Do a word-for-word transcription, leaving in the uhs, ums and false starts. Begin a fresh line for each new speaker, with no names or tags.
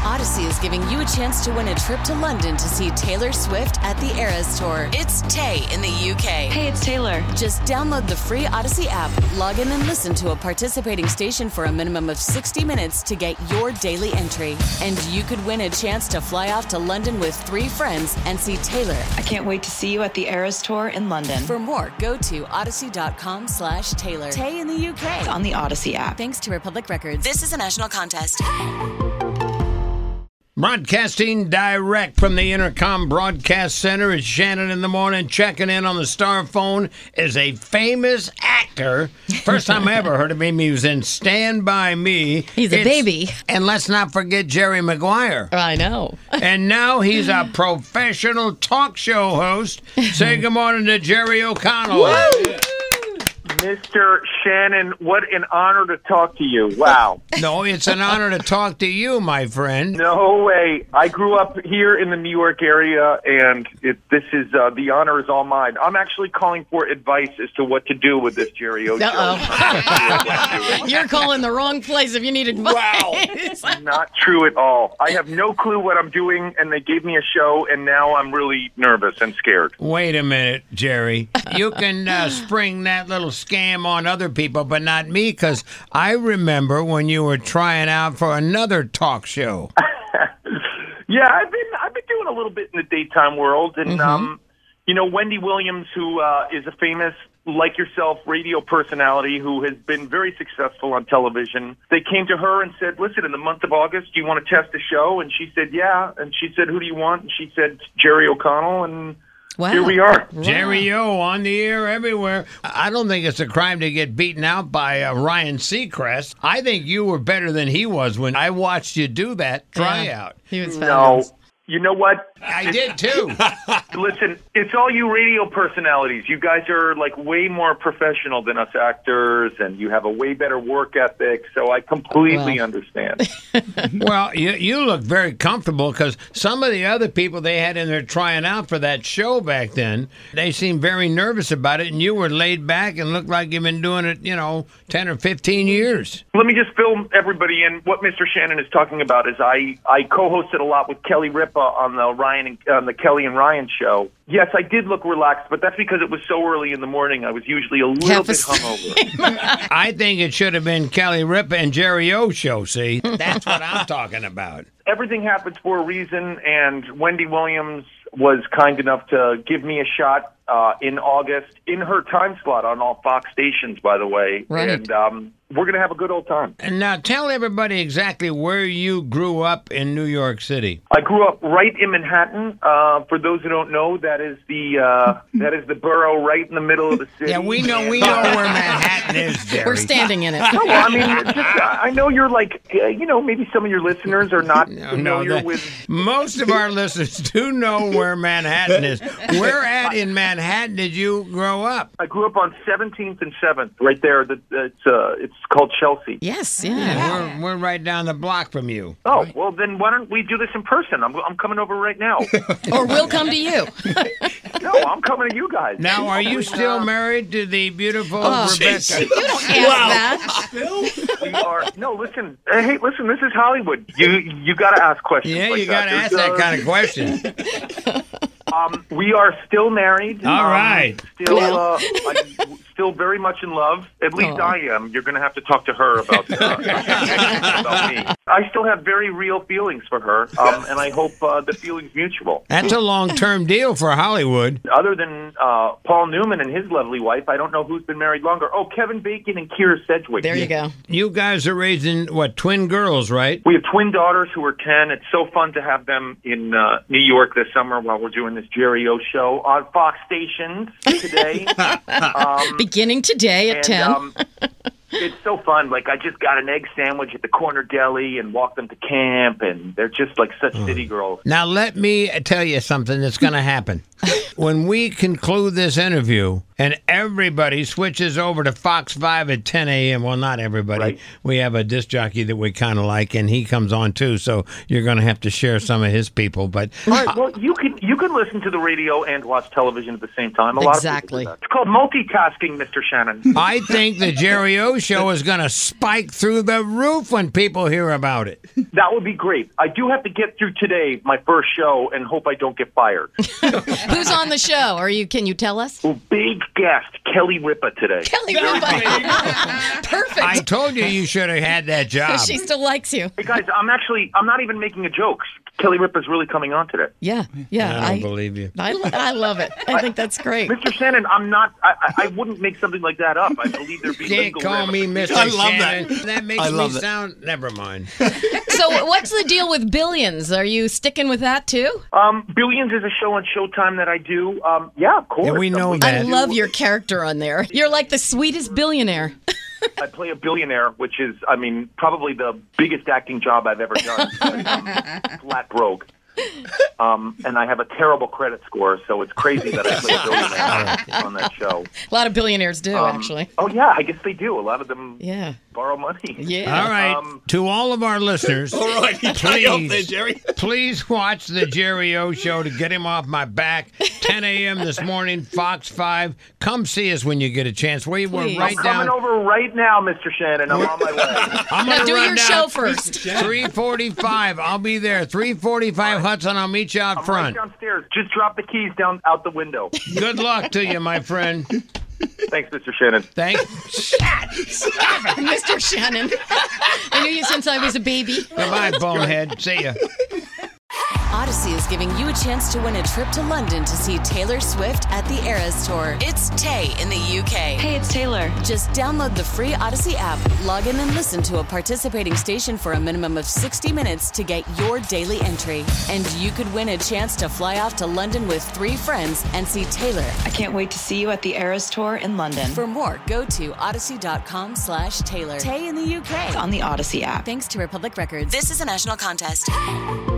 Odyssey is giving you a chance to win a trip to London to see Taylor Swift at the Eras Tour. It's Tay in the U K.
Hey, it's Taylor.
Just download the free Odyssey app, log in and listen to a participating station for a minimum of sixty minutes to get your daily entry. And you could win a chance to fly off to London with three friends and see Taylor.
I can't wait to see you at the Eras Tour in London.
For more, go to odyssey.com slash Taylor. Tay in the U K.
It's on the Odyssey app.
Thanks to Republic Records. This is a national contest.
Broadcasting direct from the Intercom Broadcast Center is Shannon in the morning. Checking in on the star phone is a famous actor. First time I ever heard of him, he was in Stand By Me.
He's a
It's,
baby.
And let's not forget Jerry Maguire.
I know.
And now he's a professional talk show host. Say good morning to Jerry O'Connell.
Woo!
Mister Shannon, what an honor to talk to you. Wow.
No, it's an honor to talk to you, my friend.
No way. I grew up here in the New York area, and it, this is uh, the honor is all mine. I'm actually calling for advice as to what to do with this Jerry O show.
Uh-oh. You're calling the wrong place if you need advice.
Wow. Not true at all. I have no clue what I'm doing, and they gave me a show, and now I'm really nervous and scared.
Wait a minute, Jerry. You can uh, spring that little scam on other people, but not me, because I remember when you were trying out for another talk show.
Yeah, I've been I've been doing a little bit in the daytime world, and
Mm-hmm.
um, you know, Wendy Williams, who uh, is a famous, like yourself, radio personality who has been very successful on television. They came to her and said, "Listen, in the month of August, do you want to test a show?" And she said, "Yeah." And she said, "Who do you want?" And she said, "Jerry O'Connell." And
Wow.
here we are.
Jerry O on the air everywhere. I don't think it's a crime to get beaten out by uh, Ryan Seacrest. I think you were better than he was when I watched you do that tryout.
He was
No,
fabulous.
you know what?
I did too.
Listen, it's all you radio personalities. You guys are like way more professional than us actors, and you have a way better work ethic, so I completely
Well.
understand.
Well, you, you look very comfortable, because some of the other people they had in there trying out for that show back then, they seemed very nervous about it, and you were laid back and looked like you've been doing it, you know, ten or fifteen years.
Let me just fill everybody in. What Mister Shannon is talking about is I, I co-hosted a lot with Kelly Ripa on the Ryan and, on the Kelly and Ryan show. Yes, I did look relaxed, but that's because it was so early in the morning. I was usually a little
Half
bit
asleep.
hungover.
I think it should have been Kelly Ripa and Jerry O show, see? That's what I'm talking about.
Everything happens for a reason, and Wendy Williams was kind enough to give me a shot uh, in August in her time slot on all Fox stations, by the way.
Right.
And um, we're going to have a good old time.
And now tell everybody exactly where you grew up in New York City.
I grew up right in Manhattan. Uh, for those who don't know, that is the uh, that is the borough right in the middle of the city.
Yeah, we know we know where Manhattan is, Jerry.
We're standing in it.
No, well, I mean, it's just, I know you're like, uh, you know, maybe some of your listeners are not
No, no,
familiar
that-
with.
most of our listeners do know where Manhattan is. Where at in Manhattan did you grow up?
I grew up on seventeenth and seventh, right there. The, it's uh, it's called Chelsea.
Yes, yeah.
Yeah, we're, we're right down the block from you.
Oh, well, then why don't we do this in person? I'm I'm coming over right now.
Or we'll come to you.
No, I'm coming to you guys.
Now, are you still married to the beautiful
Oh,
Rebecca?
You don't ask that.
We are. No, listen. uh, Hey, listen. This is Hollywood. You you got to ask questions.
Yeah,
like
you got to
that.
ask
There's,
that
uh,
kind of question.
Um, we are still married.
All
um,
right.
Still, uh, I, still very much in love. At least
Aw.
I am. You're going to have to talk to her about, uh, about me. I still have very real feelings for her, um, and I hope uh, the feeling's mutual.
That's a long-term deal for Hollywood.
Other than uh, Paul Newman and his lovely wife, I don't know who's been married longer. Oh, Kevin Bacon and Keira Sedgwick.
There you go.
You guys are raising, what, twin girls, right?
We have twin daughters who are ten. It's so fun to have them in uh, New York this summer while we're doing this Jerry O show on Fox stations today. um,
Beginning today at
and,
ten.
Um, it's so fun. Like, I just got an egg sandwich at the corner deli and walked them to camp, and they're just like such city girls.
Now, let me tell you something that's going to happen. When we conclude this interview, and everybody switches over to Fox five at ten a.m. Well, not everybody.
Right.
We have a disc jockey that we kind of like, and he comes on too, so you're going to have to share some of his people. But
All right, well, you can you can listen to the radio and watch television at the same time. A lot
Exactly.
of people do that. It's called multitasking, Mister Shannon.
I think the Jerry O Show is going to spike through the roof when people hear about it.
That would be great. I do have to get through today, my first show, and hope I don't get fired.
Who's on the show? Are you? Can you tell us?
Well, big guest, Kelly Ripa today.
Kelly Ripa. Perfect.
I told you you should have had that job.
She still likes you.
Hey guys, I'm actually I'm not even making a joke. Kelly Ripa's really coming on today.
Yeah, yeah.
I don't believe you.
I, lo- I love it. I think that's great.
Mister Shannon, I'm not. I, I I wouldn't make something like that up. I believe there be
Can't
legal
call me
ramifications.
Mister
I love
Shannon.
that.
That makes
I love
me
that.
sound. Never mind.
So, what's the deal with Billions? Are you sticking with that too?
Um, Billions is a show on Showtime that I do. Um, yeah, of course.
Yeah, we know
I'm-
that.
I love your character on there. You're like the sweetest billionaire.
I play a billionaire, which is, I mean, probably the biggest acting job I've ever done. I'm flat broke. Um, and I have a terrible credit score, so it's crazy that I play a billionaire on that show.
A lot of billionaires do,
Um,
actually.
Oh, yeah, I guess they do. A lot of them
Yeah.
borrow money.
Yeah.
All right.
Um,
to all of our listeners,
All right, you got you up there,
please,
Jerry.
please watch the Jerry O Show to get him off my back. ten a.m. this morning, Fox five. Come see us when you get a chance. We were
Please.
right
I'm
down.
coming over right now, Mister Shannon. I'm on my way.
I'm
Now
gonna
do
run
your
down
show first.
three forty-five. I'll be there. three forty-five Hudson. I'll meet you out
I'm
front.
right downstairs. Just drop the keys down out the window.
Good luck to you, my friend.
Thanks, Mister Shannon.
Thank.
Mister Shannon. I knew you since I was a baby.
Goodbye, bonehead. See ya.
Odyssey is giving you a chance to win a trip to London to see Taylor Swift at the Eras Tour. It's Tay in the U K.
Hey, it's Taylor.
Just download the free Odyssey app, log in and listen to a participating station for a minimum of sixty minutes to get your daily entry. And you could win a chance to fly off to London with three friends and see Taylor.
I can't wait to see you at the Eras Tour in London.
For more, go to odyssey.com slash Taylor. Tay in the U K.
on the Odyssey app.
Thanks to Republic Records. This is a national contest.